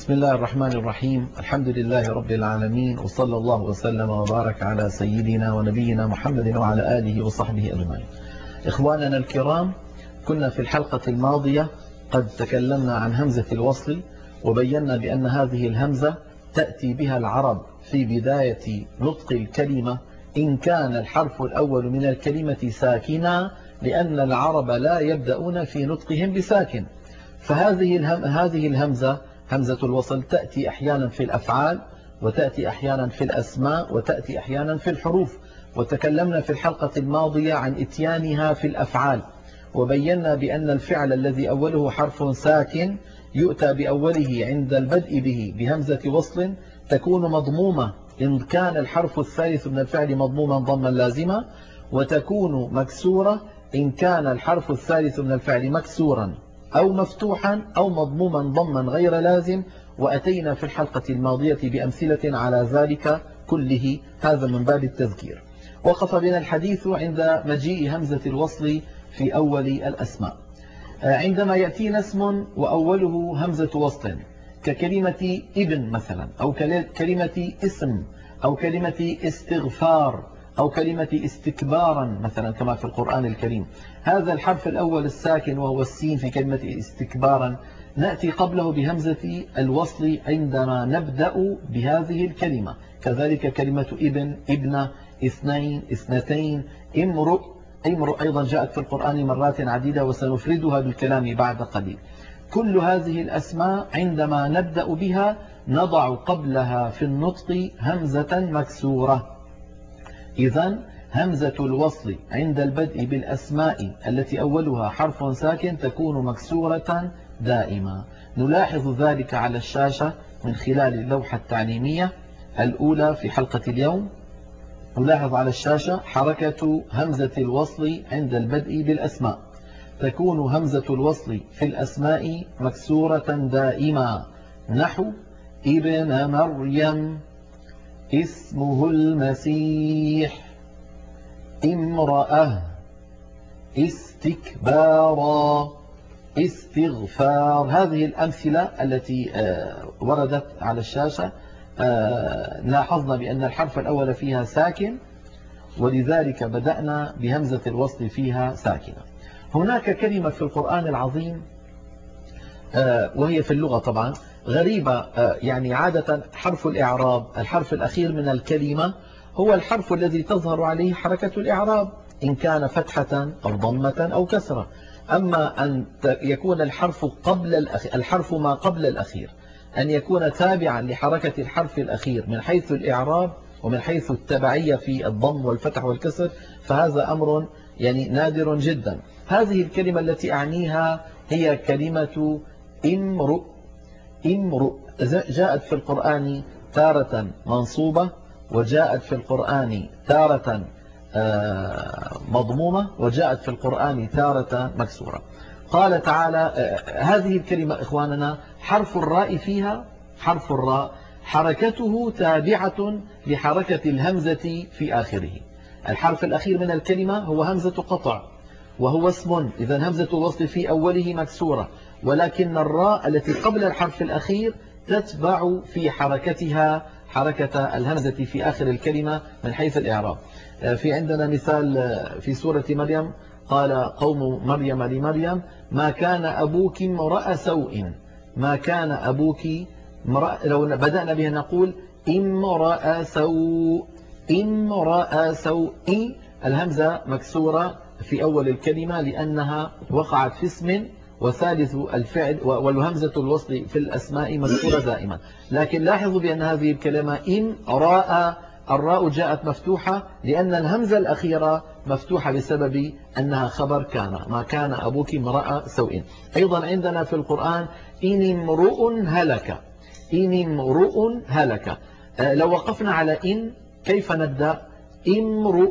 بسم الله الرحمن الرحيم. الحمد لله رب العالمين، وصلى الله وسلم وبارك على سيدنا ونبينا محمد وعلى آله وصحبه أجمعين. إخواننا الكرام، كنا في الحلقة الماضية قد تكلمنا عن همزة الوصل، وبينا بأن هذه الهمزة تأتي بها العرب في بداية نطق الكلمة إن كان الحرف الأول من الكلمة ساكنا، لأن العرب لا يبدأون في نطقهم بساكن. فهذه الهمزة همزة الوصل تأتي أحيانا في الأفعال، وتأتي أحيانا في الأسماء، وتأتي أحيانا في الحروف. وتكلمنا في الحلقة الماضية عن إتيانها في الأفعال، وبينا بأن الفعل الذي أوله حرف ساكن يؤتى بأوله عند البدء به بهمزة وصل تكون مضمومة إن كان الحرف الثالث من الفعل مضموما ضما لازما، وتكون مكسورة إن كان الحرف الثالث من الفعل مكسورا أو مفتوحا أو مضموما ضما غير لازم. وأتينا في الحلقة الماضية بأمثلة على ذلك كله، هذا من باب التذكير. وقف بنا الحديث عند مجيء همزة الوصل في أول الأسماء. عندما يأتينا اسم وأوله همزة وصل ككلمة ابن مثلا، أو كلمة اسم، أو كلمة استغفار، أو كلمة استكبارا مثلا كما في القرآن الكريم، هذا الحرف الأول الساكن وهو السين في كلمة استكبارا نأتي قبله بهمزة الوصل عندما نبدأ بهذه الكلمة. كذلك كلمة ابن، ابنة، اثنين، اثنتين، امرؤ أيضا جاءت في القرآن مرات عديدة، وسنفردها بالكلام بعد قليل. كل هذه الأسماء عندما نبدأ بها نضع قبلها في النطق همزة مكسورة. إذن همزة الوصل عند البدء بالأسماء التي أولها حرف ساكن تكون مكسورة دائما. نلاحظ ذلك على الشاشة من خلال اللوحة التعليمية الأولى في حلقة اليوم. نلاحظ على الشاشة حركة همزة الوصل عند البدء بالأسماء، تكون همزة الوصل في الأسماء مكسورة دائما، نحو ابن مريم، اسمه المسيح، امرأة، استكبارا، استغفار. هذه الأمثلة التي وردت على الشاشة لاحظنا بأن الحرف الأول فيها ساكن، ولذلك بدأنا بهمزة الوصل فيها ساكنة. هناك كلمة في القرآن العظيم وهي في اللغة طبعا غريبة، يعني عادة حرف الإعراب الحرف الأخير من الكلمة هو الحرف الذي تظهر عليه حركة الإعراب إن كان فتحة أو ضمة أو كسرة. أما أن يكون الحرف ما قبل الأخير أن يكون تابعا لحركة الحرف الأخير من حيث الإعراب ومن حيث التبعية في الضم والفتح والكسر، فهذا أمر يعني نادر جدا. هذه الكلمة التي أعنيها هي كلمة امرؤ. امرؤ جاءت في القرآن تارة منصوبة، وجاءت في القرآن تارة مضمومة، وجاءت في القرآن تارة مكسورة. قال تعالى هذه الكلمة إخواننا حرف الراء فيها، حرف الراء حركته تابعة لحركة الهمزة في آخره. الحرف الأخير من الكلمة هو همزة قطع وهو اسم، إذا همزة الوصل في أوله مكسورة، ولكن الراء التي قبل الحرف الأخير تتبع في حركتها حركة الهمزة في آخر الكلمة من حيث الإعراب. في عندنا مثال في سورة مريم، قال قوم مريم لمريم ما كان أبوك امرأ سوء. ما كان أبوك لو بدأنا بها نقول امرأ سوء، امرأ سوء. الهمزة مكسورة في أول الكلمة لأنها وقعت في اسم، وثالث الفعل والهمزة الوصل في الأسماء مكسورة دائما. لكن لاحظوا بأن هذه الكلمة إن راء، الراء جاءت مفتوحة لأن الهمزة الأخيرة مفتوحة بسبب أنها خبر كان. ما كان أبوك امرأ سوء. أيضا عندنا في القرآن إن امرؤ هلك، إن امرؤ هلك. لو وقفنا على إن كيف نبدأ؟ امرؤ،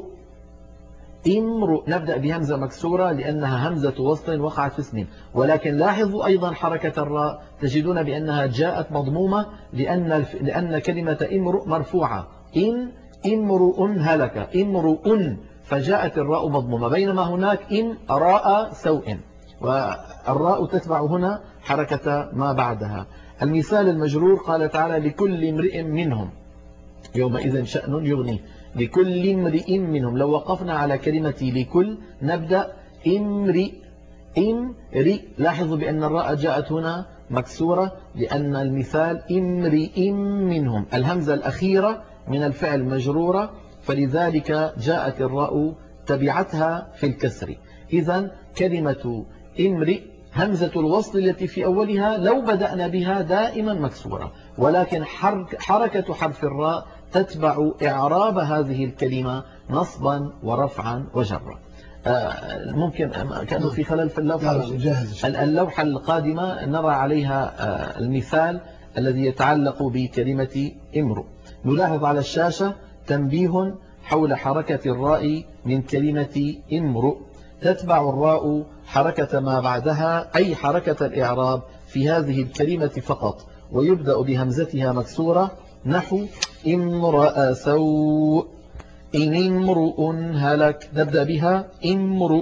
امرؤ نبدأ بهمزة مكسورة لأنها همزة وصل وقعت في اسم. ولكن لاحظوا أيضا حركة الراء تجدون بأنها جاءت مضمومة لأن كلمة امرؤ مرفوعة. إن امرؤ هلك، امرؤ، فجاءت الراء مضمومة، بينما هناك إن راء سوء، والراء تتبع هنا حركة ما بعدها. المثال المجرور قال تعالى لكل امرئ منهم يومئذ شأن يغنيه، لكل امرئ منهم. لو وقفنا على كلمة لكل نبدأ امرئ. لاحظوا بأن الراء جاءت هنا مكسورة لأن المثال امرئ منهم، الهمزة الأخيرة من الفعل مجرورة، فلذلك جاءت الراء تبعتها في الكسر. إذن كلمة امرئ همزة الوصل التي في أولها لو بدأنا بها دائما مكسورة، ولكن حركة حرف الراء تتبع إعراب هذه الكلمة نصبا ورفعا وجرا. ممكن كانوا في خلل في اللوحة القادمة نرى عليها المثال الذي يتعلق بكلمة امرؤ. نلاحظ على الشاشة تنبيه حول حركة الراء من كلمة امرؤ، تتبع الراء حركة ما بعدها أي حركة الإعراب في هذه الكلمة فقط، ويبدأ بهمزتها مكسورة نحو امرأ سوء، إن امرؤ هلك، نبدأ بها امرؤ.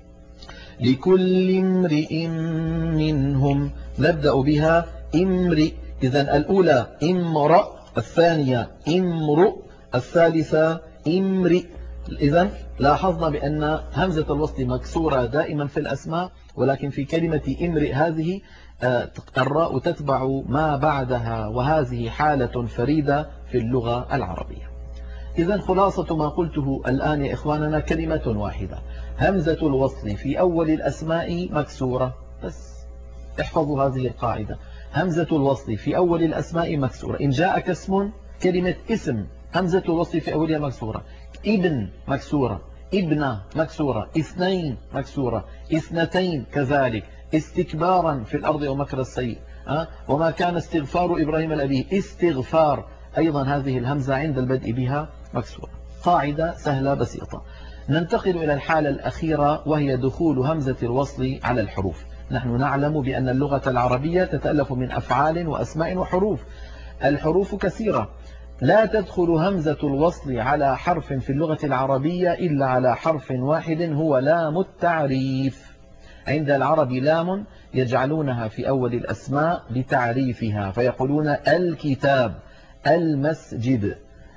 لكل امرئ منهم نبدأ بها امرئ. إذن الأولى امرأ، الثانية امرؤ، الثالثة امرئ. إذن لاحظنا بأن همزة الوصل مكسورة دائما في الأسماء، ولكن في كلمة امرئ هذه الراء تتبع ما بعدها، وهذه حالة فريدة في اللغة العربية. إذن خلاصة ما قلته الآن يا إخواننا كلمة واحدة، همزة الوصل في أول الأسماء مكسورة. بس احفظوا هذه القاعدة، همزة الوصل في أول الأسماء مكسورة. إن جاءك اسم، كلمة اسم همزة الوصل في أولها مكسورة، ابن مكسورة، ابنة مكسورة، اثنين مكسورة، اثنتين كذلك، استكبارا في الأرض ومكر السيء، وما كان استغفار إبراهيم لأبيه، استغفار أيضا هذه الهمزة عند البدء بها مكسورة. قاعدة سهلة بسيطة. ننتقل إلى الحالة الأخيرة وهي دخول همزة الوصل على الحروف. نحن نعلم بأن اللغة العربية تتألف من أفعال وأسماء وحروف. الحروف كثيرة، لا تدخل همزة الوصل على حرف في اللغة العربية إلا على حرف واحد هو لام التعريف. عند العرب لام يجعلونها في أول الأسماء لتعريفها، فيقولون الكتاب، المسجد،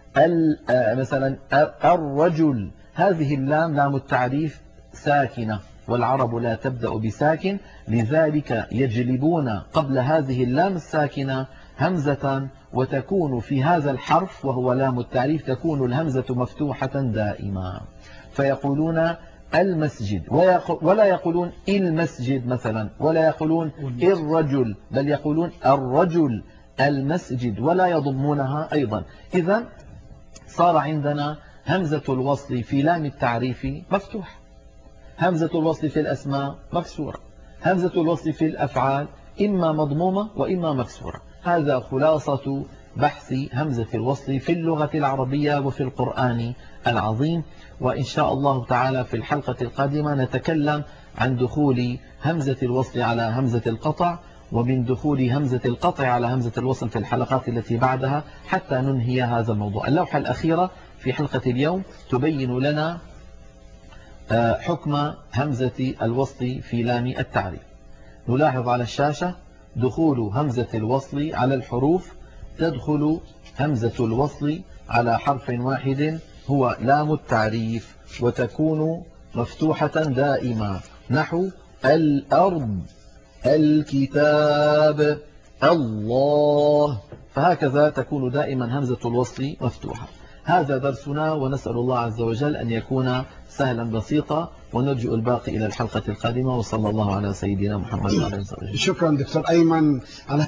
مثلا الرجل. هذه اللام لام التعريف ساكنة، والعرب لا تبدأ بساكن، لذلك يجلبون قبل هذه اللام الساكنة همزة، وتكون في هذا الحرف وهو لام التعريف تكون الهمزة مفتوحة دائما، فيقولون المسجد، ولا يقولون المسجد مثلا، ولا يقولون الرجل، بل يقولون الرجل المسجد، ولا يضمونها أيضا. إذن صار عندنا همزة الوصل في لام التعريف مفتوح، همزة الوصل في الأسماء مكسورة، همزة الوصل في الأفعال إما مضمومة وإما مكسورة. هذا خلاصة بحث همزة الوصل في اللغة العربية وفي القرآن العظيم. وإن شاء الله تعالى في الحلقة القادمة نتكلم عن دخول همزة الوصل على همزة القطع، ومن دخول همزة القطع على همزة الوصل في الحلقات التي بعدها، حتى ننهي هذا الموضوع. اللوحة الأخيرة في حلقة اليوم تبين لنا حكم همزة الوصل في لام التعريف. نلاحظ على الشاشة دخول همزة الوصل على الحروف، تدخل همزة الوصل على حرف واحد هو لام التعريف، وتكون مفتوحة دائما نحو الأرض، الكتاب، الله، فهكذا تكون دائما همزة الوصل مفتوحة. هذا درسنا، ونسأل الله عز وجل أن يكون سهلا بسيطا، ونرجو الباقي إلى الحلقة القادمة. وصلى الله على سيدنا محمد وعلى آله وصحبه. شكرا دكتور أيمن على